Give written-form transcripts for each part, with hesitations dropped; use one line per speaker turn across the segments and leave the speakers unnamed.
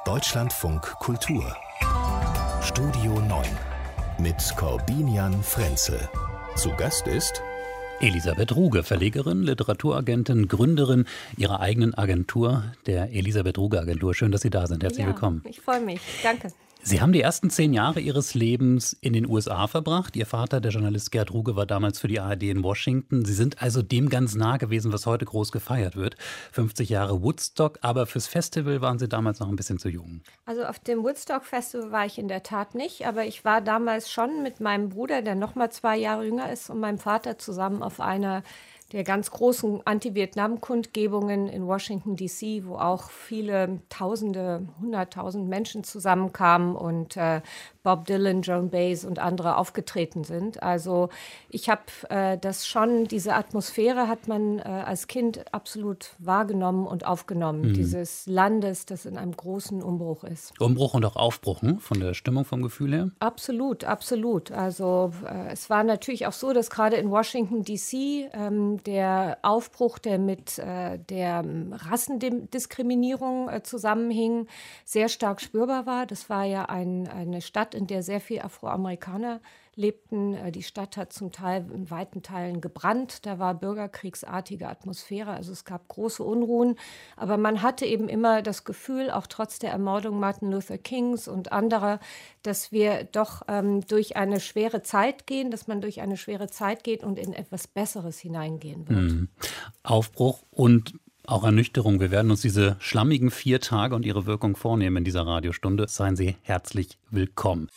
Deutschlandfunk Kultur Studio 9 mit Corbinian Frenzel. Zu Gast ist
Elisabeth Ruge, Verlegerin, Literaturagentin, Gründerin ihrer eigenen Agentur, der Elisabeth Ruge Agentur. Schön, dass Sie da sind. Herzlich willkommen.
Ich freue mich. Danke.
Sie haben die ersten 10 Jahre Ihres Lebens in den USA verbracht. Ihr Vater, der Journalist Gerd Ruge, war damals für die ARD in Washington. Sie sind also dem ganz nah gewesen, was heute groß gefeiert wird. 50 Jahre Woodstock, aber fürs Festival waren Sie damals noch ein bisschen zu jung.
Also auf dem Woodstock-Festival war ich in der Tat nicht, aber ich war damals schon mit meinem Bruder, der noch mal 2 Jahre jünger ist, und meinem Vater zusammen auf einer der ganz großen Anti-Vietnam-Kundgebungen in Washington, D.C., wo auch viele Tausende, 100.000 Menschen zusammenkamen und Bob Dylan, Joan Baez und andere aufgetreten sind. Also ich habe das schon, diese Atmosphäre hat man als Kind absolut wahrgenommen und aufgenommen, dieses Landes, das in einem großen Umbruch ist.
Umbruch und auch Aufbruch, von der Stimmung, vom Gefühl her?
Absolut, absolut. Also es war natürlich auch so, dass gerade in Washington, D.C., der Aufbruch, der mit der Rassendiskriminierung zusammenhing, sehr stark spürbar war. Das war ja eine Stadt, in der sehr viele Afroamerikaner lebten. Die Stadt hat zum Teil in weiten Teilen gebrannt. Da war bürgerkriegsartige Atmosphäre. Also es gab große Unruhen. Aber man hatte eben immer das Gefühl, auch trotz der Ermordung Martin Luther Kings und anderer, dass wir doch durch eine schwere Zeit gehen, dass man durch eine schwere Zeit geht und in etwas Besseres hineingehen wird.
Aufbruch und auch Ernüchterung. Wir werden uns diese schlammigen 4 Tage und ihre Wirkung vornehmen in dieser Radiostunde. Seien Sie herzlich willkommen.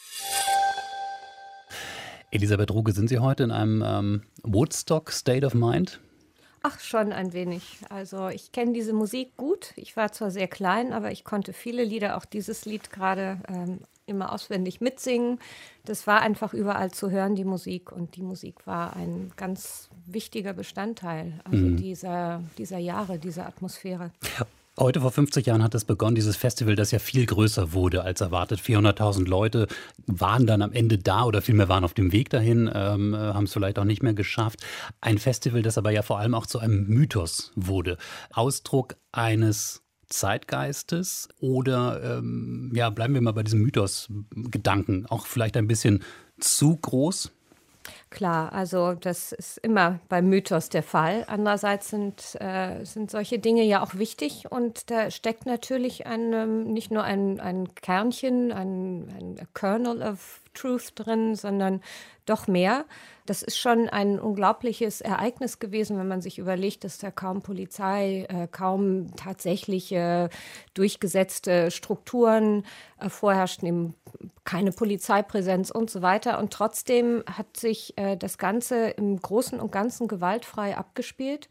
Elisabeth Ruge, sind Sie heute in einem Woodstock State of Mind?
Ach, schon ein wenig. Also ich kenne diese Musik gut. Ich war zwar sehr klein, aber ich konnte viele Lieder, auch dieses Lied gerade immer auswendig mitsingen. Das war einfach überall zu hören, die Musik. Und die Musik war ein ganz wichtiger Bestandteil dieser Jahre, dieser Atmosphäre.
Heute vor 50 Jahren hat es begonnen, dieses Festival, das ja viel größer wurde als erwartet. 400.000 Leute waren dann am Ende da oder vielmehr waren auf dem Weg dahin, haben es vielleicht auch nicht mehr geschafft. Ein Festival, das aber ja vor allem auch zu einem Mythos wurde. Ausdruck eines Zeitgeistes oder, bleiben wir mal bei diesem Mythos-Gedanken, auch vielleicht ein bisschen zu groß?
Klar, also das ist immer beim Mythos der Fall. Andererseits sind solche Dinge ja auch wichtig und da steckt natürlich nicht nur ein Kernchen, ein Kernel of Truth drin, sondern doch mehr. Das ist schon ein unglaubliches Ereignis gewesen, wenn man sich überlegt, dass da kaum Polizei, kaum tatsächliche durchgesetzte Strukturen vorherrschten, eben keine Polizeipräsenz und so weiter. Und trotzdem hat sich das Ganze im Großen und Ganzen gewaltfrei abgespielt.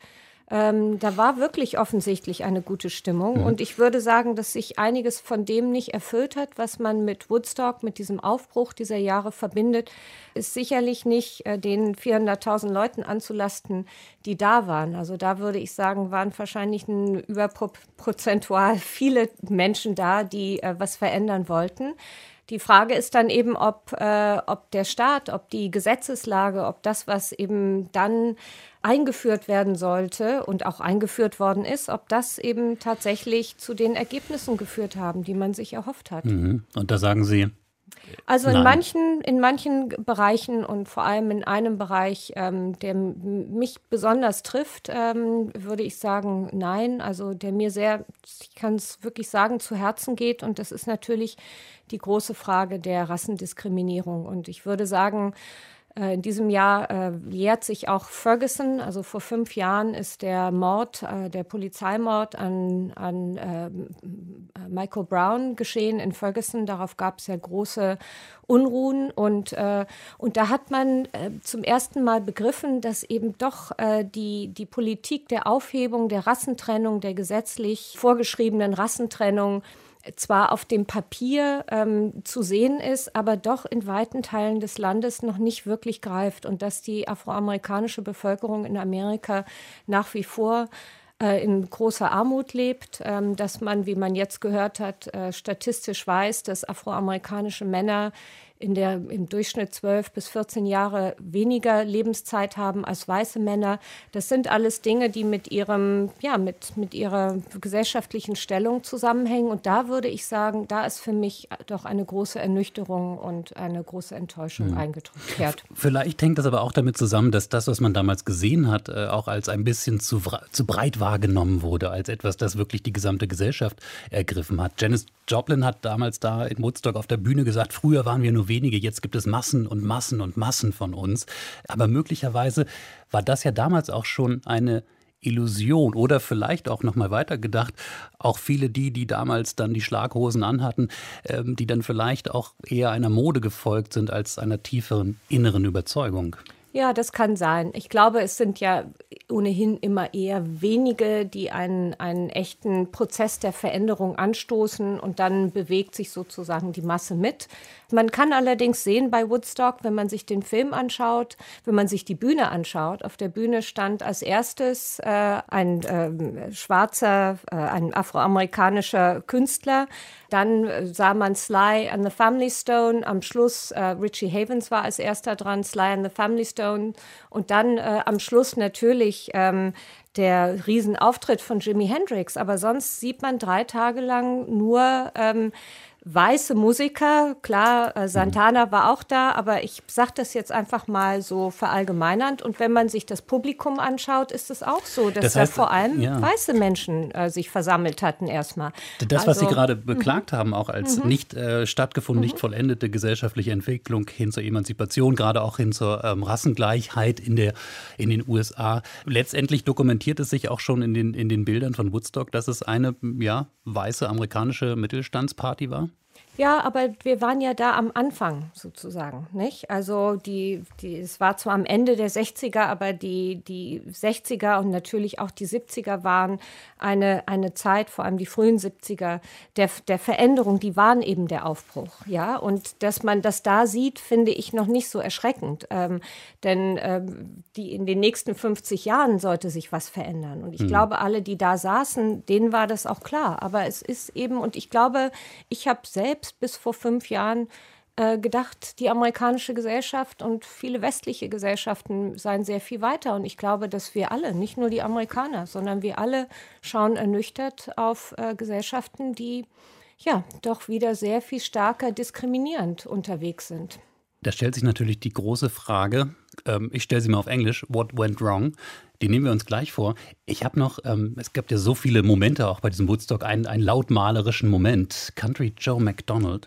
Da war wirklich offensichtlich eine gute Stimmung. Und ich würde sagen, dass sich einiges von dem nicht erfüllt hat, was man mit Woodstock, mit diesem Aufbruch dieser Jahre verbindet, ist sicherlich nicht den 400.000 Leuten anzulasten, die da waren. Also da würde ich sagen, waren wahrscheinlich überprozentual viele Menschen da, die was verändern wollten. Die Frage ist dann eben, ob der Staat, ob die Gesetzeslage, ob das, was eben dann eingeführt werden sollte und auch eingeführt worden ist, ob das eben tatsächlich zu den Ergebnissen geführt haben, die man sich erhofft hat.
Und da sagen Sie?
Also in manchen Bereichen und vor allem in einem Bereich, der mich besonders trifft, würde ich sagen, nein. Also der mir sehr, ich kann es wirklich sagen, zu Herzen geht. Und das ist natürlich die große Frage der Rassendiskriminierung. Und ich würde sagen, in diesem Jahr jährt sich auch Ferguson. Also vor 5 Jahren ist der Polizeimord an Michael Brown geschehen in Ferguson. Darauf gab es ja große Unruhen. Und da hat man zum ersten Mal begriffen, dass eben doch die Politik der Aufhebung, der Rassentrennung, der gesetzlich vorgeschriebenen Rassentrennung zwar auf dem Papier zu sehen ist, aber doch in weiten Teilen des Landes noch nicht wirklich greift und dass die afroamerikanische Bevölkerung in Amerika nach wie vor in großer Armut lebt, dass man, wie man jetzt gehört hat, statistisch weiß, dass afroamerikanische Männer im Durchschnitt 12 bis 14 Jahre weniger Lebenszeit haben als weiße Männer. Das sind alles Dinge, die mit ihrer gesellschaftlichen Stellung zusammenhängen. Und da würde ich sagen, da ist für mich doch eine große Ernüchterung und eine große Enttäuschung eingekehrt.
Vielleicht hängt das aber auch damit zusammen, dass das, was man damals gesehen hat, auch als ein bisschen zu breit wahrgenommen wurde, als etwas, das wirklich die gesamte Gesellschaft ergriffen hat. Janis Joplin hat damals da in Woodstock auf der Bühne gesagt, früher waren wir nur wenige, jetzt gibt es Massen und Massen und Massen von uns. Aber möglicherweise war das ja damals auch schon eine Illusion oder vielleicht auch noch mal weiter gedacht, auch viele die damals dann die Schlaghosen anhatten, die dann vielleicht auch eher einer Mode gefolgt sind als einer tieferen inneren Überzeugung.
Ja, das kann sein. Ich glaube, es sind ja ohnehin immer eher wenige, die einen echten Prozess der Veränderung anstoßen und dann bewegt sich sozusagen die Masse mit. Man kann allerdings sehen bei Woodstock, wenn man sich den Film anschaut, wenn man sich die Bühne anschaut, auf der Bühne stand als erstes ein afroamerikanischer Künstler. Dann sah man Sly and the Family Stone. Am Schluss Richie Havens war als erster dran, Sly and the Family Stone. Und dann am Schluss natürlich der Riesenauftritt von Jimi Hendrix. Aber sonst sieht man 3 Tage lang nur weiße Musiker. Klar, Santana war auch da, aber ich sage das jetzt einfach mal so verallgemeinernd. Und wenn man sich das Publikum anschaut, ist es auch so, dass da vor allem weiße Menschen sich versammelt hatten erstmal.
Das, was Sie gerade beklagt haben, auch als nicht stattgefunden, nicht vollendete gesellschaftliche Entwicklung hin zur Emanzipation, gerade auch hin zur Rassengleichheit in den USA. Letztendlich dokumentiert es sich auch schon in den Bildern von Woodstock, dass es eine weiße amerikanische Mittelstandsparty war.
Ja, aber wir waren ja da am Anfang sozusagen, nicht? Also es war zwar am Ende der 60er, aber die 60er und natürlich auch die 70er waren eine Zeit, vor allem die frühen 70er, der Veränderung, die waren eben der Aufbruch, ja? Und dass man das da sieht, finde ich noch nicht so erschreckend, denn in den nächsten 50 Jahren sollte sich was verändern. Und ich glaube, alle, die da saßen, denen war das auch klar. Aber es ist eben, und ich glaube, ich habe selbst bis vor 5 Jahren gedacht, die amerikanische Gesellschaft und viele westliche Gesellschaften seien sehr viel weiter. Und ich glaube, dass wir alle, nicht nur die Amerikaner, sondern wir alle schauen ernüchtert auf Gesellschaften, die ja doch wieder sehr viel stärker diskriminierend unterwegs sind.
Da stellt sich natürlich die große Frage, ich stelle sie mal auf Englisch, what went wrong? Die nehmen wir uns gleich vor. Ich habe noch, es gab ja so viele Momente auch bei diesem Woodstock, einen lautmalerischen Moment. Country Joe McDonald.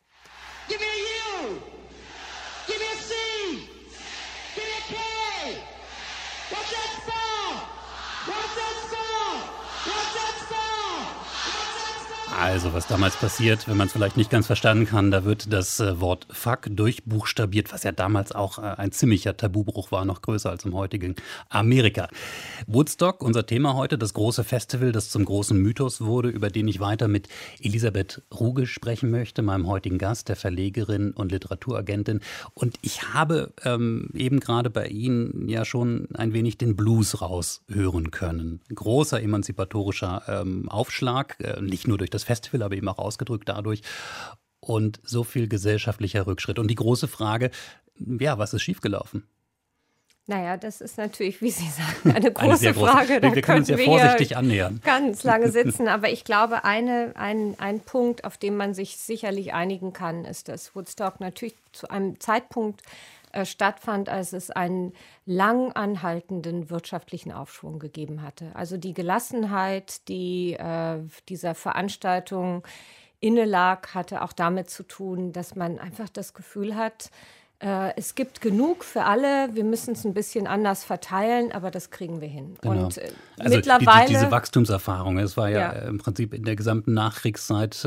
Give me a U. Give me a C. Give me a K. What's that spell? What's that spell? What's that spell? What's that spell?
Also, was damals passiert, wenn man es vielleicht nicht ganz verstanden kann, da wird das Wort Fuck durchbuchstabiert, was ja damals auch ein ziemlicher Tabubruch war, noch größer als im heutigen Amerika. Woodstock, unser Thema heute, das große Festival, das zum großen Mythos wurde, über den ich weiter mit Elisabeth Ruge sprechen möchte, meinem heutigen Gast, der Verlegerin und Literaturagentin. Und ich habe eben gerade bei Ihnen ja schon ein wenig den Blues raushören können. Großer emanzipatorischer Aufschlag, nicht nur durch das Festival, aber eben auch ausgedrückt dadurch. Und so viel gesellschaftlicher Rückschritt. Und die große Frage, was ist schiefgelaufen?
Naja, das ist natürlich, wie Sie sagen, eine große Frage.
Wir können uns ja vorsichtig annähern.
Ganz lange sitzen, aber ich glaube, ein Punkt, auf den man sich sicherlich einigen kann, ist, dass Woodstock natürlich zu einem Zeitpunkt stattfand, als es einen lang anhaltenden wirtschaftlichen Aufschwung gegeben hatte. Also die Gelassenheit, die dieser Veranstaltung innelag, hatte auch damit zu tun, dass man einfach das Gefühl hat, es gibt genug für alle, wir müssen es ein bisschen anders verteilen, aber das kriegen wir hin.
Genau.
Und
also
mittlerweile
diese Wachstumserfahrung, es war ja im Prinzip in der gesamten Nachkriegszeit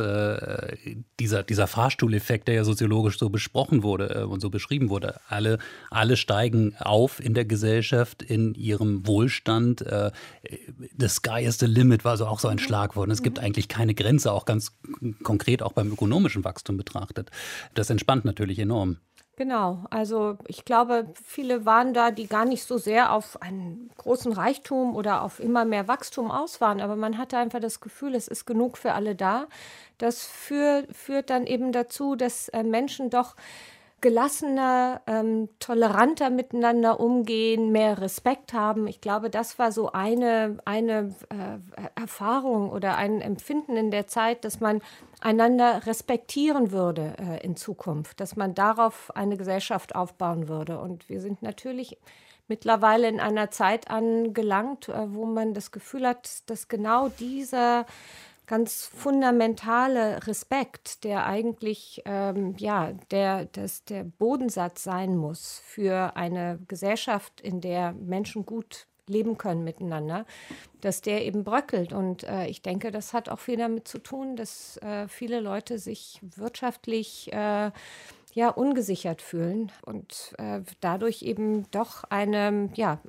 dieser Fahrstuhleffekt, der ja soziologisch so besprochen wurde und so beschrieben wurde. Alle steigen auf in der Gesellschaft, in ihrem Wohlstand. The sky is the limit war so auch so ein Schlagwort. Es gibt eigentlich keine Grenze, auch ganz konkret auch beim ökonomischen Wachstum betrachtet. Das entspannt natürlich enorm.
Genau, also ich glaube, viele waren da, die gar nicht so sehr auf einen großen Reichtum oder auf immer mehr Wachstum aus waren, aber man hatte einfach das Gefühl, es ist genug für alle da. Das führt dann eben dazu, dass Menschen doch gelassener, toleranter miteinander umgehen, mehr Respekt haben. Ich glaube, das war so eine Erfahrung oder ein Empfinden in der Zeit, dass man einander respektieren würde in Zukunft, dass man darauf eine Gesellschaft aufbauen würde. Und wir sind natürlich mittlerweile in einer Zeit angelangt, wo man das Gefühl hat, dass genau dieser ganz fundamentale Respekt, der eigentlich der Bodensatz sein muss für eine Gesellschaft, in der Menschen gut leben können miteinander, dass der eben bröckelt. Und ich denke, das hat auch viel damit zu tun, dass viele Leute sich wirtschaftlich ungesichert fühlen und dadurch eben doch eine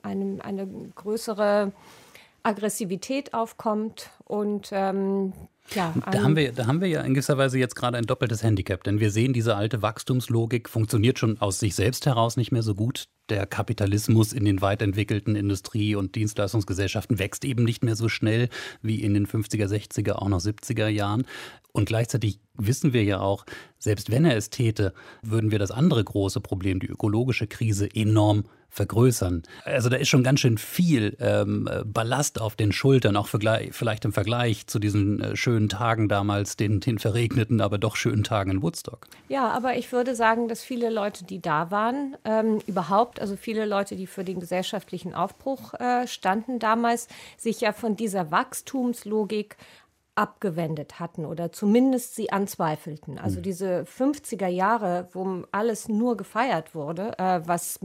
größere Aggressivität aufkommt und
Da haben wir ja in gewisser Weise jetzt gerade ein doppeltes Handicap, denn wir sehen, diese alte Wachstumslogik funktioniert schon aus sich selbst heraus nicht mehr so gut. Der Kapitalismus in den weit entwickelten Industrie- und Dienstleistungsgesellschaften wächst eben nicht mehr so schnell wie in den 50er, 60er, auch noch 70er Jahren. Und gleichzeitig wissen wir ja auch, selbst wenn er es täte, würden wir das andere große Problem, die ökologische Krise, enorm vergrößern. Also da ist schon ganz schön viel Ballast auf den Schultern, auch vielleicht im Vergleich zu diesen schönen Tagen damals, den verregneten, aber doch schönen Tagen in Woodstock.
Ja, aber ich würde sagen, dass viele Leute, die da waren, also viele Leute, die für den gesellschaftlichen Aufbruch standen damals, sich ja von dieser Wachstumslogik abgewendet hatten oder zumindest sie anzweifelten. Also diese 50er Jahre, wo alles nur gefeiert wurde, was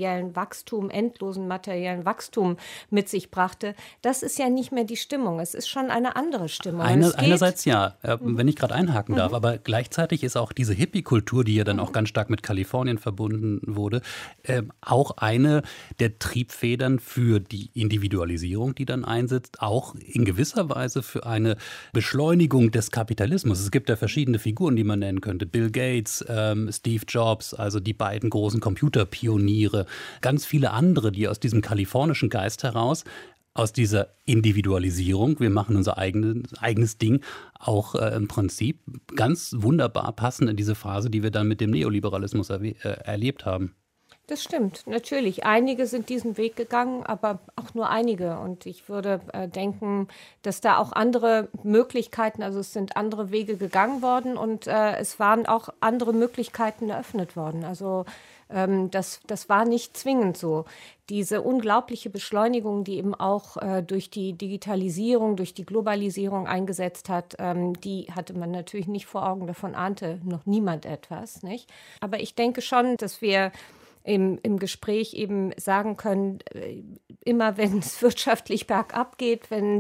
endlosen materiellen Wachstum mit sich brachte, das ist ja nicht mehr die Stimmung. Es ist schon eine andere Stimmung.
Einerseits ja, wenn ich gerade einhaken darf, aber gleichzeitig ist auch diese Hippie-Kultur, die ja dann auch ganz stark mit Kalifornien verbunden wurde, auch eine der Triebfedern für die Individualisierung, die dann einsetzt, auch in gewisser Weise für eine Beschleunigung des Kapitalismus. Es gibt ja verschiedene Figuren, die man nennen könnte. Bill Gates, Steve Jobs, also die beiden großen Computerpioniere, ganz viele andere, die aus diesem kalifornischen Geist heraus, aus dieser Individualisierung, wir machen unser eigenes Ding, auch im Prinzip ganz wunderbar passen in diese Phase, die wir dann mit dem Neoliberalismus erlebt haben.
Das stimmt, natürlich. Einige sind diesen Weg gegangen, aber auch nur einige. Und ich würde denken, dass da auch andere Möglichkeiten, also es sind andere Wege gegangen worden und es waren auch andere Möglichkeiten eröffnet worden. Also das war nicht zwingend so. Diese unglaubliche Beschleunigung, die eben auch durch die Digitalisierung, durch die Globalisierung eingesetzt hat, die hatte man natürlich nicht vor Augen. Davon ahnte noch niemand etwas, nicht? Aber ich denke schon, dass wir im Gespräch eben sagen können, immer wenn es wirtschaftlich bergab geht, wenn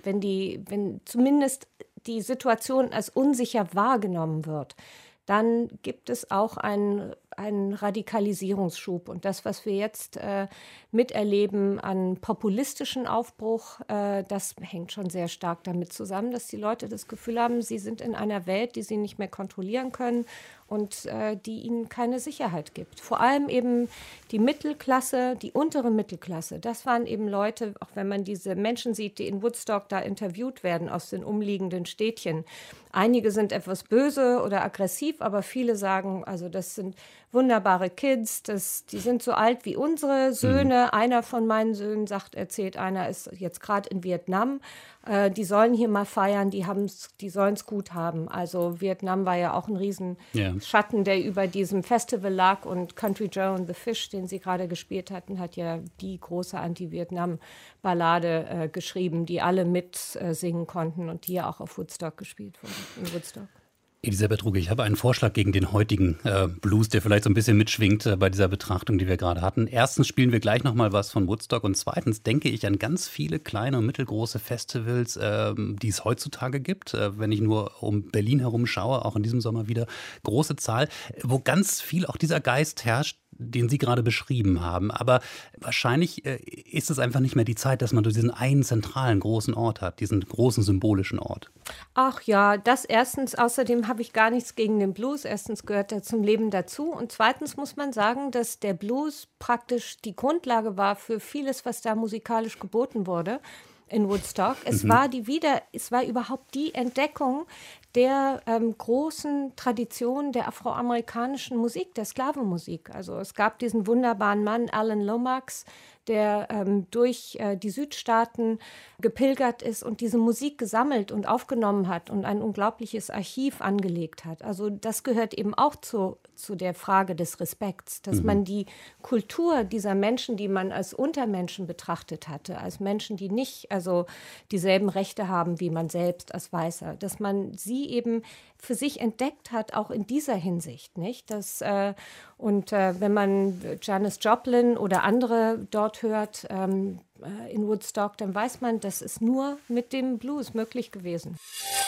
zumindest die Situation als unsicher wahrgenommen wird, dann gibt es auch einen Radikalisierungsschub. Und das, was wir jetzt miterleben an populistischen Aufbruch, das hängt schon sehr stark damit zusammen, dass die Leute das Gefühl haben, sie sind in einer Welt, die sie nicht mehr kontrollieren können und die ihnen keine Sicherheit gibt. Vor allem eben die Mittelklasse, die untere Mittelklasse. Das waren eben Leute, auch wenn man diese Menschen sieht, die in Woodstock da interviewt werden aus den umliegenden Städtchen. Einige sind etwas böse oder aggressiv, aber viele sagen, also das sind wunderbare Kids, die sind so alt wie unsere Söhne. Einer von meinen Söhnen erzählt einer, ist jetzt gerade in Vietnam. Die sollen hier mal feiern, die sollen es gut haben. Also Vietnam war ja auch ein Riesenschatten, der über diesem Festival lag, und Country Joe and the Fish, den sie gerade gespielt hatten, hat ja die große Anti-Vietnam-Ballade geschrieben, die alle mitsingen konnten und die ja auch auf Woodstock gespielt wurde, in Woodstock.
Elisabeth Ruge, ich habe einen Vorschlag gegen den heutigen Blues, der vielleicht so ein bisschen mitschwingt bei dieser Betrachtung, die wir gerade hatten. Erstens spielen wir gleich nochmal was von Woodstock und zweitens denke ich an ganz viele kleine und mittelgroße Festivals, die es heutzutage gibt. Wenn ich nur um Berlin herum schaue, auch in diesem Sommer wieder, große Zahl, wo ganz viel auch dieser Geist herrscht, den Sie gerade beschrieben haben. Aber wahrscheinlich ist es einfach nicht mehr die Zeit, dass man diesen einen zentralen großen Ort hat, diesen großen symbolischen Ort.
Ach ja, das erstens. Außerdem habe ich gar nichts gegen den Blues. Erstens gehört er zum Leben dazu. Und zweitens muss man sagen, dass der Blues praktisch die Grundlage war für vieles, was da musikalisch geboten wurde in Woodstock. Es war überhaupt die Entdeckung der großen Tradition der afroamerikanischen Musik, der Sklavenmusik. Also es gab diesen wunderbaren Mann, Alan Lomax, der durch die Südstaaten gepilgert ist und diese Musik gesammelt und aufgenommen hat und ein unglaubliches Archiv angelegt hat. Also das gehört eben auch zu der Frage des Respekts, dass man die Kultur dieser Menschen, die man als Untermenschen betrachtet hatte, als Menschen, die nicht also dieselben Rechte haben wie man selbst als Weißer, dass man sie eben für sich entdeckt hat, auch in dieser Hinsicht, nicht? Wenn man Janis Joplin oder andere dort hört in Woodstock, dann weiß man, das ist nur mit dem Blues möglich gewesen.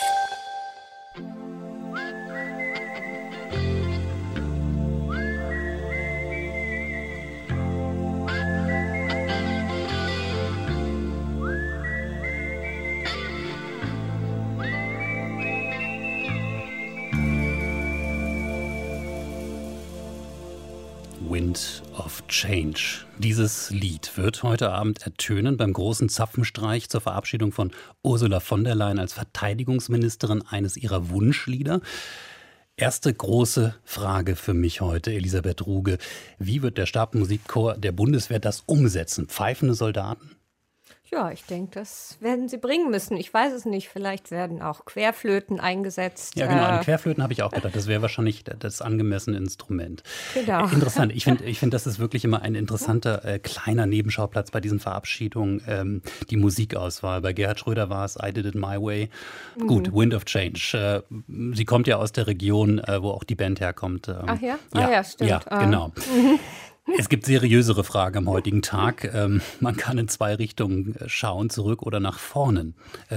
Wind of Change. Dieses Lied wird heute Abend ertönen beim großen Zapfenstreich zur Verabschiedung von Ursula von der Leyen als Verteidigungsministerin, eines ihrer Wunschlieder. Erste große Frage für mich heute, Elisabeth Ruge. Wie wird der Stabmusikchor der Bundeswehr das umsetzen? Pfeifende Soldaten?
Ja, ich denke, das werden sie bringen müssen. Ich weiß es nicht. Vielleicht werden auch Querflöten eingesetzt.
Ja, genau. An Querflöten habe ich auch gedacht. Das wäre wahrscheinlich das angemessene Instrument.
Genau.
Interessant. Ich find, das ist wirklich immer ein interessanter kleiner Nebenschauplatz bei diesen Verabschiedungen. Die Musikauswahl. Bei Gerhard Schröder war es I Did It My Way. Gut, Wind of Change. Sie kommt ja aus der Region, wo auch die Band herkommt.
Ach ja? Ja, stimmt.
Ja, genau. Es gibt seriösere Fragen am heutigen Tag. Man kann in zwei Richtungen schauen, zurück oder nach vorne.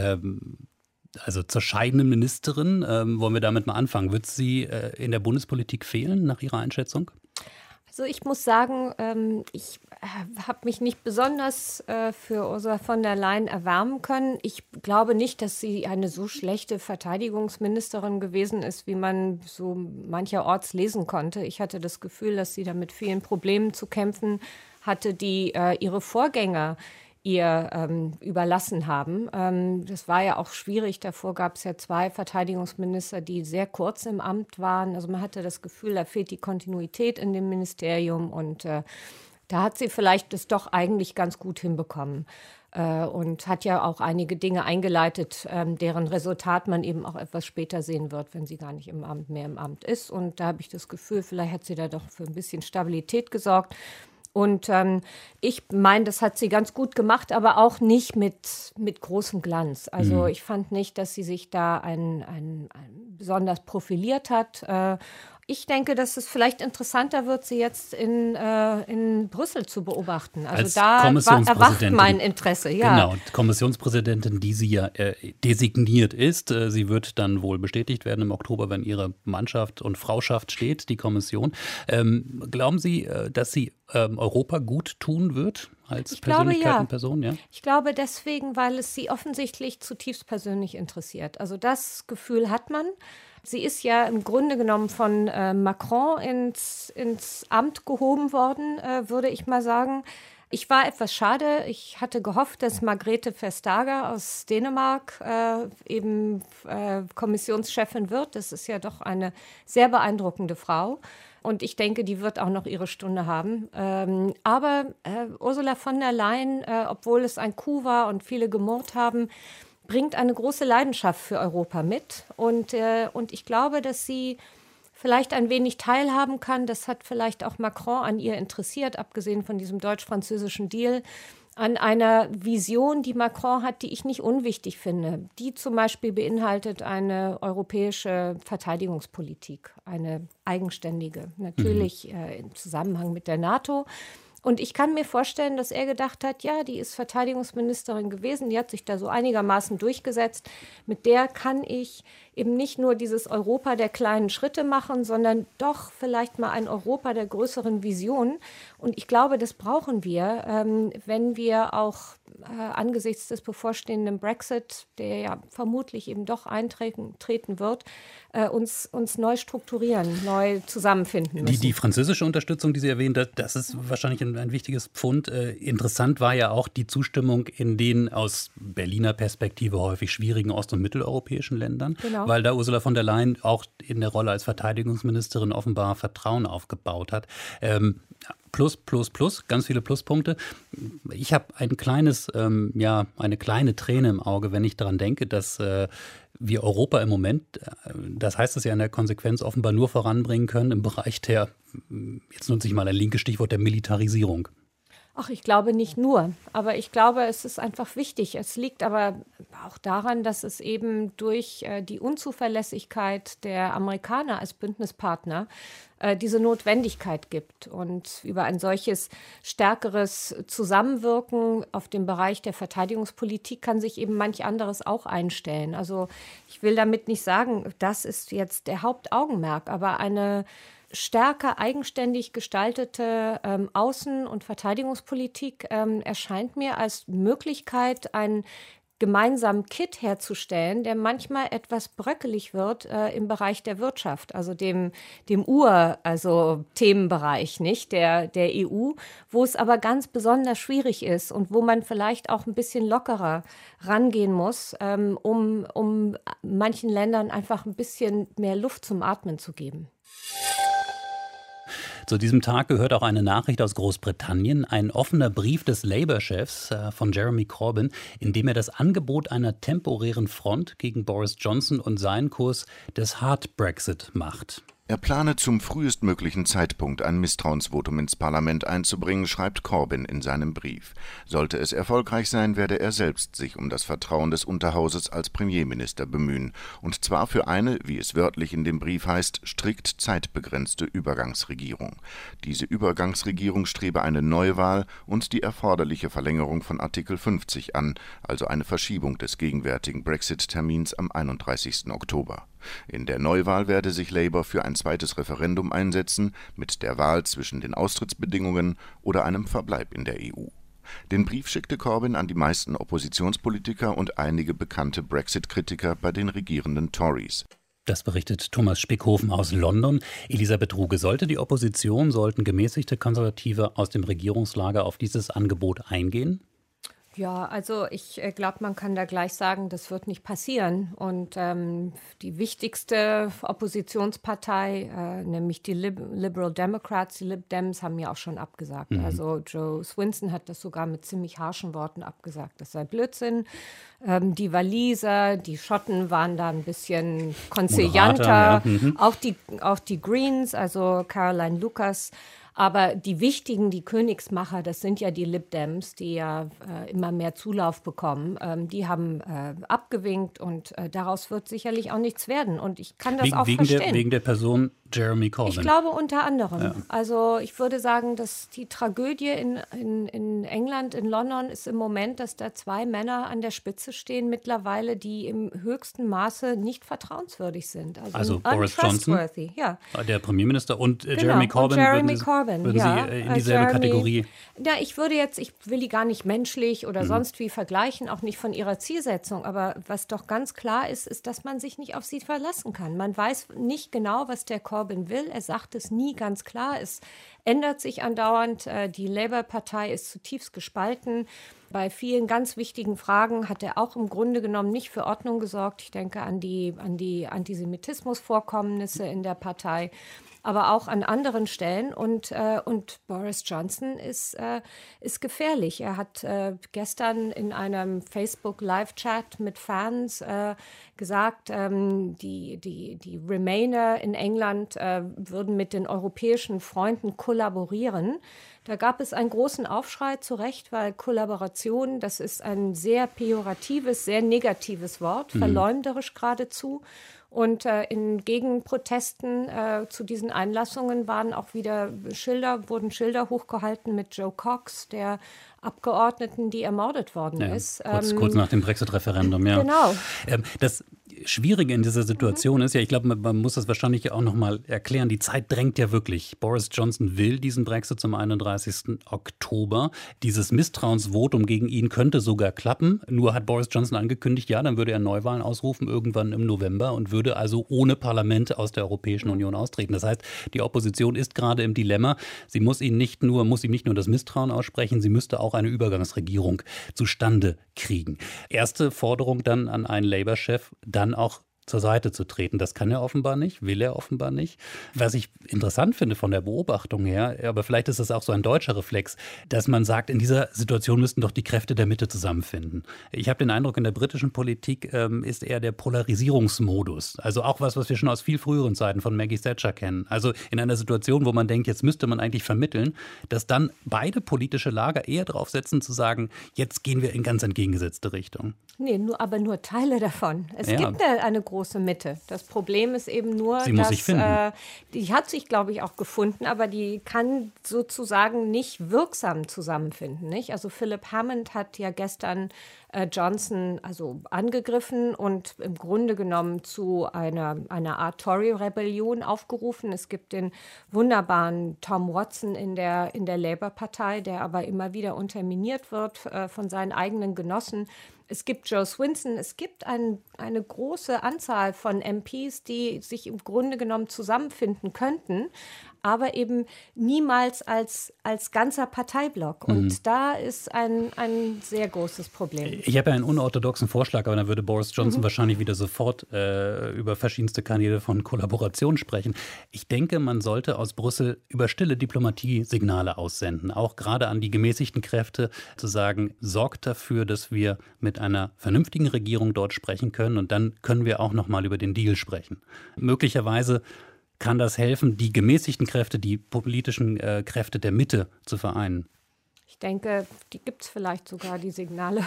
Also zur scheidenden Ministerin, wollen wir damit mal anfangen. Wird sie in der Bundespolitik fehlen, nach Ihrer Einschätzung?
Also ich muss sagen, ich habe mich nicht besonders für Ursula von der Leyen erwärmen können. Ich glaube nicht, dass sie eine so schlechte Verteidigungsministerin gewesen ist, wie man so mancherorts lesen konnte. Ich hatte das Gefühl, dass sie da mit vielen Problemen zu kämpfen hatte, die ihre Vorgänger ihr überlassen haben. Das war ja auch schwierig. Davor gab es ja 2 Verteidigungsminister, die sehr kurz im Amt waren. Also man hatte das Gefühl, da fehlt die Kontinuität in dem Ministerium. Und da hat sie vielleicht das doch eigentlich ganz gut hinbekommen. Und hat ja auch einige Dinge eingeleitet, deren Resultat man eben auch etwas später sehen wird, wenn sie gar nicht mehr im Amt ist. Und da habe ich das Gefühl, vielleicht hat sie da doch für ein bisschen Stabilität gesorgt. Und ich meine, das hat sie ganz gut gemacht, aber auch nicht mit großem Glanz. Also ich fand nicht, dass sie sich da ein besonders profiliert hat. Ich denke, dass es vielleicht interessanter wird, sie jetzt in Brüssel zu beobachten. Also
als
da erwacht mein Interesse. Ja.
Genau, Kommissionspräsidentin, die sie ja designiert ist. Sie wird dann wohl bestätigt werden im Oktober, wenn ihre Mannschaft und Frauschaft steht, die Kommission. Glauben Sie, dass sie Europa gut tun wird als Persönlichkeit und Person? Ja.
Ich glaube deswegen, weil es sie offensichtlich zutiefst persönlich interessiert. Also das Gefühl hat man. Sie ist ja im Grunde genommen von Macron ins Amt gehoben worden, würde ich mal sagen. Ich war etwas schade. Ich hatte gehofft, dass Margrethe Vestager aus Dänemark Kommissionschefin wird. Das ist ja doch eine sehr beeindruckende Frau. Und ich denke, die wird auch noch ihre Stunde haben. Aber Ursula von der Leyen, obwohl es ein Coup war und viele gemurrt haben, bringt eine große Leidenschaft für Europa mit. Und ich glaube, dass sie vielleicht ein wenig teilhaben kann. Das hat vielleicht auch Macron an ihr interessiert, abgesehen von diesem deutsch-französischen Deal, an einer Vision, die Macron hat, die ich nicht unwichtig finde. Die zum Beispiel beinhaltet eine europäische Verteidigungspolitik, eine eigenständige, natürlich im Zusammenhang mit der NATO. Und ich kann mir vorstellen, dass er gedacht hat, ja, die ist Verteidigungsministerin gewesen, die hat sich da so einigermaßen durchgesetzt. Mit der kann ich eben nicht nur dieses Europa der kleinen Schritte machen, sondern doch vielleicht mal ein Europa der größeren Vision. Und ich glaube, das brauchen wir, wenn wir auch angesichts des bevorstehenden Brexit, der ja vermutlich eben doch eintreten wird, uns neu strukturieren, neu zusammenfinden müssen.
Die französische Unterstützung, die Sie erwähnt hat, das ist wahrscheinlich ein wichtiges Pfund. Interessant war ja auch die Zustimmung in den aus Berliner Perspektive häufig schwierigen ost- und mitteleuropäischen Ländern,
genau,
weil da Ursula von der Leyen auch in der Rolle als Verteidigungsministerin offenbar Vertrauen aufgebaut hat. Plus, ganz viele Pluspunkte. Ich habe eine kleine Träne im Auge, wenn ich daran denke, dass wir Europa im Moment, das heißt es ja in der Konsequenz, offenbar nur voranbringen können im Bereich der, jetzt nutze ich mal ein linkes Stichwort, der Militarisierung.
Ach, ich glaube nicht nur, aber ich glaube, es ist einfach wichtig. Es liegt aber auch daran, dass es eben durch die Unzuverlässigkeit der Amerikaner als Bündnispartner diese Notwendigkeit gibt. Und über ein solches stärkeres Zusammenwirken auf dem Bereich der Verteidigungspolitik kann sich eben manch anderes auch einstellen. Also ich will damit nicht sagen, das ist jetzt der Hauptaugenmerk, aber eine stärker eigenständig gestaltete Außen- und Verteidigungspolitik erscheint mir als Möglichkeit, einen gemeinsamen Kit herzustellen, der etwas bröckelig wird im Bereich der Wirtschaft, also dem Themenbereich, nicht der EU, wo es aber ganz besonders schwierig ist und wo man vielleicht auch ein bisschen lockerer rangehen muss, um manchen Ländern einfach ein bisschen mehr Luft zum Atmen zu geben.
Zu diesem Tag gehört auch eine Nachricht aus Großbritannien, ein offener Brief des Labour-Chefs von Jeremy Corbyn, in dem er das Angebot einer temporären Front gegen Boris Johnson und seinen Kurs des Hard Brexit macht.
Er plane zum frühestmöglichen Zeitpunkt ein Misstrauensvotum ins Parlament einzubringen, schreibt Corbyn in seinem Brief. Sollte es erfolgreich sein, werde er selbst sich um das Vertrauen des Unterhauses als Premierminister bemühen. Und zwar für eine, wie es wörtlich in dem Brief heißt, strikt zeitbegrenzte Übergangsregierung. Diese Übergangsregierung strebe eine Neuwahl und die erforderliche Verlängerung von Artikel 50 an, also eine Verschiebung des gegenwärtigen Brexit-Termins am 31. Oktober. In der Neuwahl werde sich Labour für ein zweites Referendum einsetzen, mit der Wahl zwischen den Austrittsbedingungen oder einem Verbleib in der EU. Den Brief schickte Corbyn an die meisten Oppositionspolitiker und einige bekannte Brexit-Kritiker bei den regierenden Tories.
Das berichtet Thomas Spickhofen aus London. Elisabeth Ruge, sollten gemäßigte Konservative aus dem Regierungslager auf dieses Angebot eingehen?
Ja, also ich glaube, man kann da gleich sagen, das wird nicht passieren. Und die wichtigste Oppositionspartei, nämlich die Liberal Democrats, die Lib Dems, haben ja auch schon abgesagt. Also Joe Swinson hat das sogar mit ziemlich harschen Worten abgesagt. Das sei Blödsinn. Die Waliser, die Schotten waren da ein bisschen konzilianter. Ja. Auch die Greens, also Caroline Lucas. Aber die wichtigen, die Königsmacher, das sind ja die Lib Dems, die ja immer mehr Zulauf bekommen. Die haben abgewinkt und daraus wird sicherlich auch nichts werden. Und ich kann das auch verstehen.
Wegen der Person Jeremy Corbyn?
Ich glaube unter anderem.
Ja.
Also ich würde sagen, dass die Tragödie in England, in London, ist im Moment, dass da zwei Männer an der Spitze stehen mittlerweile, die im höchsten Maße nicht vertrauenswürdig sind.
Also Boris Johnson,
ja.
Der Premierminister, und Jeremy Corbyn. Würden Sie in dieselbe Kategorie?
Ja, ich will die gar nicht menschlich oder sonst wie vergleichen, auch nicht von ihrer Zielsetzung. Aber was doch ganz klar ist, ist, dass man sich nicht auf sie verlassen kann. Man weiß nicht genau, was der Corbyn will. Er sagt es nie ganz klar. Es ändert sich andauernd. Die Labour-Partei ist zutiefst gespalten. Bei vielen ganz wichtigen Fragen hat er auch im Grunde genommen nicht für Ordnung gesorgt. Ich denke an die Antisemitismusvorkommnisse in der Partei, aber auch an anderen Stellen. Und Boris Johnson ist gefährlich. Er hat gestern in einem Facebook-Live-Chat mit Fans gesagt, die Remainer in England würden mit den europäischen Freunden kollaborieren. Da gab es einen großen Aufschrei, zu Recht, weil Kollaboration, das ist ein sehr pejoratives, sehr negatives Wort, verleumderisch geradezu. Und in Gegenprotesten zu diesen Einlassungen wurden Schilder hochgehalten mit Joe Cox, der Abgeordneten, die ermordet worden ist.
Kurz nach dem Brexit-Referendum, ja.
Genau.
Schwierige in dieser Situation ist ja, ich glaube, man muss das wahrscheinlich auch nochmal erklären, die Zeit drängt ja wirklich. Boris Johnson will diesen Brexit zum 31. Oktober. Dieses Misstrauensvotum gegen ihn könnte sogar klappen. Nur hat Boris Johnson angekündigt, ja, dann würde er Neuwahlen ausrufen, irgendwann im November und würde also ohne Parlament aus der Europäischen Union austreten. Das heißt, die Opposition ist gerade im Dilemma. Sie muss ihm nicht nur das Misstrauen aussprechen, sie müsste auch eine Übergangsregierung zustande kriegen. Erste Forderung dann an einen Labour-Chef, dann auch zur Seite zu treten. Das kann er offenbar nicht, will er offenbar nicht. Was ich interessant finde von der Beobachtung her, aber vielleicht ist das auch so ein deutscher Reflex, dass man sagt, in dieser Situation müssten doch die Kräfte der Mitte zusammenfinden. Ich habe den Eindruck, in der britischen Politik ist eher der Polarisierungsmodus. Also auch was wir schon aus viel früheren Zeiten von Maggie Thatcher kennen. Also in einer Situation, wo man denkt, jetzt müsste man eigentlich vermitteln, dass dann beide politische Lager eher drauf setzen, zu sagen, jetzt gehen wir in ganz entgegengesetzte Richtung.
Nee, aber nur Teile davon. Es gibt ja eine große Mitte. Das Problem ist eben nur,
sie muss sich finden.
Die hat sich, glaube ich, auch gefunden, aber die kann sozusagen nicht wirksam zusammenfinden. Nicht? Also Philip Hammond hat ja gestern Johnson angegriffen und im Grunde genommen zu einer Art Tory-Rebellion aufgerufen. Es gibt den wunderbaren Tom Watson in der Labour-Partei, der aber immer wieder unterminiert wird von seinen eigenen Genossen. Es gibt Joe Swinson, es gibt eine große Anzahl von MPs, die sich im Grunde genommen zusammenfinden könnten, aber eben niemals als ganzer Parteiblock. Und da ist ein sehr großes Problem.
Ich habe ja einen unorthodoxen Vorschlag, aber dann würde Boris Johnson wahrscheinlich wieder sofort über verschiedenste Kanäle von Kollaboration sprechen. Ich denke, man sollte aus Brüssel über stille Diplomatie Signale aussenden, auch gerade an die gemäßigten Kräfte, zu sagen, sorgt dafür, dass wir mit einer vernünftigen Regierung dort sprechen können und dann können wir auch noch mal über den Deal sprechen. Möglicherweise kann das helfen, die gemäßigten Kräfte, die politischen Kräfte der Mitte zu vereinen.
Ich denke, die gibt es vielleicht sogar, die Signale.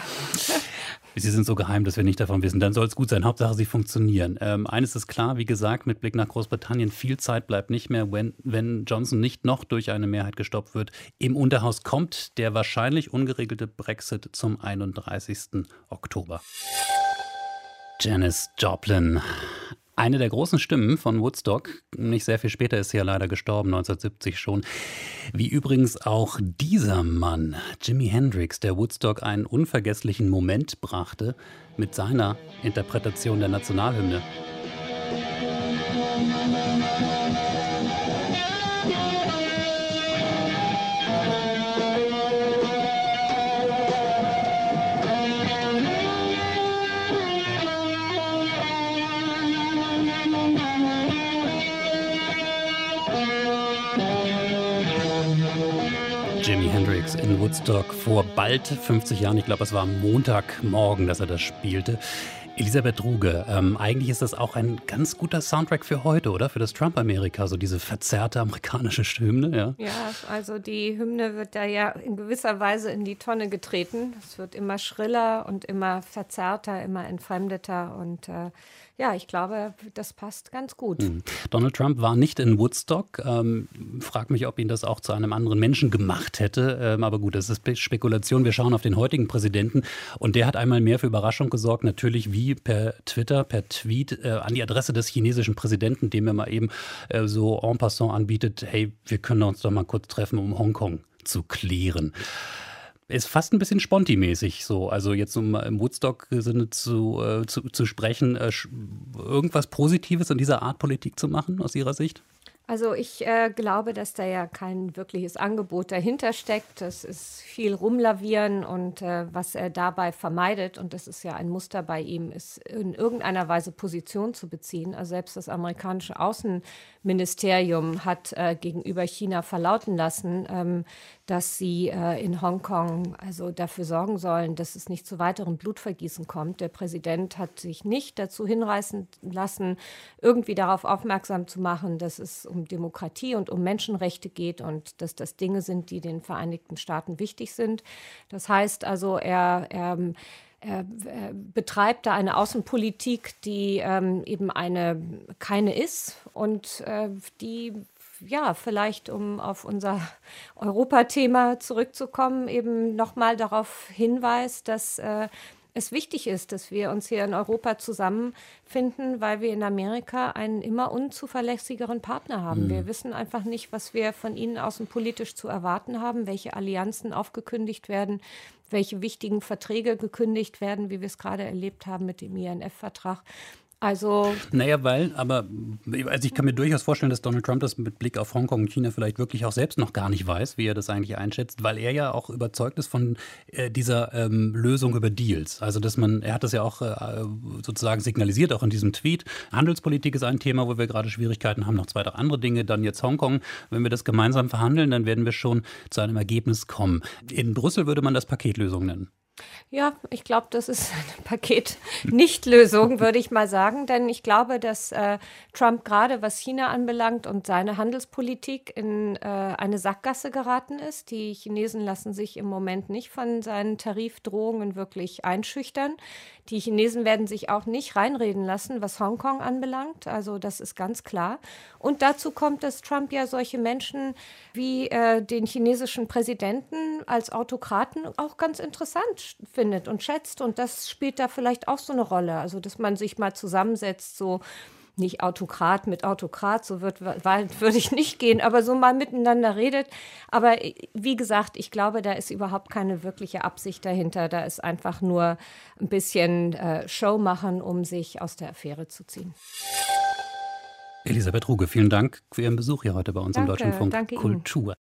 Sie sind so geheim, dass wir nicht davon wissen. Dann soll es gut sein. Hauptsache, sie funktionieren. Eines ist klar, wie gesagt, mit Blick nach Großbritannien, viel Zeit bleibt nicht mehr, wenn Johnson nicht noch durch eine Mehrheit gestoppt wird. Im Unterhaus kommt der wahrscheinlich ungeregelte Brexit zum 31. Oktober. Janis Joplin. Eine der großen Stimmen von Woodstock, nicht sehr viel später ist sie ja leider gestorben, 1970 schon. Wie übrigens auch dieser Mann, Jimi Hendrix, der Woodstock einen unvergesslichen Moment brachte mit seiner Interpretation der Nationalhymne. Jimi Hendrix in Woodstock vor bald 50 Jahren. Ich glaube, es war am Montagmorgen, dass er das spielte. Elisabeth Ruge, eigentlich ist das auch ein ganz guter Soundtrack für heute, oder? Für das Trump-Amerika, so diese verzerrte amerikanische Hymne, ja? Ja,
also die Hymne wird da ja in gewisser Weise in die Tonne getreten. Es wird immer schriller und immer verzerrter, immer entfremdeter und ich glaube, das passt ganz gut.
Donald Trump war nicht in Woodstock. Frag mich, ob ihn das auch zu einem anderen Menschen gemacht hätte. Aber gut, das ist Spekulation. Wir schauen auf den heutigen Präsidenten. Und der hat einmal mehr für Überraschung gesorgt. Natürlich wie per Twitter, per Tweet an die Adresse des chinesischen Präsidenten, dem er mal eben so en passant anbietet, hey, wir können uns doch mal kurz treffen, um Hongkong zu klären. Ist fast ein bisschen Sponti-mäßig so. Also jetzt um im Woodstock-Sinne zu sprechen, irgendwas Positives in dieser Art Politik zu machen, aus Ihrer Sicht?
Also ich glaube, dass da ja kein wirkliches Angebot dahinter steckt. Das ist viel Rumlavieren und was er dabei vermeidet, und das ist ja ein Muster bei ihm, ist in irgendeiner Weise Position zu beziehen. Also selbst das amerikanische Außenministerium hat gegenüber China verlauten lassen, dass sie in Hongkong also dafür sorgen sollen, dass es nicht zu weiterem Blutvergießen kommt. Der Präsident hat sich nicht dazu hinreißen lassen, irgendwie darauf aufmerksam zu machen, dass es um Demokratie und um Menschenrechte geht und dass das Dinge sind, die den Vereinigten Staaten wichtig sind. Das heißt also, er betreibt da eine Außenpolitik, die eben keine ist und die vielleicht, um auf unser Europathema zurückzukommen, eben nochmal darauf hinweist, dass es wichtig ist, dass wir uns hier in Europa zusammenfinden, weil wir in Amerika einen immer unzuverlässigeren Partner haben. Wir wissen einfach nicht, was wir von ihnen außenpolitisch zu erwarten haben, welche Allianzen aufgekündigt werden, welche wichtigen Verträge gekündigt werden, wie wir es gerade erlebt haben mit dem INF-Vertrag. Also
Ich kann mir durchaus vorstellen, dass Donald Trump das mit Blick auf Hongkong und China vielleicht wirklich auch selbst noch gar nicht weiß, wie er das eigentlich einschätzt, weil er ja auch überzeugt ist von dieser Lösung über Deals. Also er hat das ja auch sozusagen signalisiert, auch in diesem Tweet. Handelspolitik ist ein Thema, wo wir gerade Schwierigkeiten haben, noch 2, 3 andere Dinge, dann jetzt Hongkong. Wenn wir das gemeinsam verhandeln, dann werden wir schon zu einem Ergebnis kommen. In Brüssel würde man das Paketlösung nennen.
Ja, ich glaube, das ist eine Paket-Nicht-Lösung, würde ich mal sagen. Denn ich glaube, dass Trump gerade, was China anbelangt und seine Handelspolitik, in eine Sackgasse geraten ist. Die Chinesen lassen sich im Moment nicht von seinen Tarifdrohungen wirklich einschüchtern. Die Chinesen werden sich auch nicht reinreden lassen, was Hongkong anbelangt. Also das ist ganz klar. Und dazu kommt, dass Trump ja solche Menschen wie den chinesischen Präsidenten als Autokraten auch ganz interessant findet und schätzt. Und das spielt da vielleicht auch so eine Rolle. Also, dass man sich mal zusammensetzt, so nicht Autokrat mit Autokrat, so würde ich nicht gehen, aber so mal miteinander redet. Aber wie gesagt, ich glaube, da ist überhaupt keine wirkliche Absicht dahinter. Da ist einfach nur ein bisschen Show machen, um sich aus der Affäre zu ziehen.
Elisabeth Ruge, vielen Dank für Ihren Besuch hier heute bei uns im Deutschlandfunk
Danke
Kultur.
Ihnen.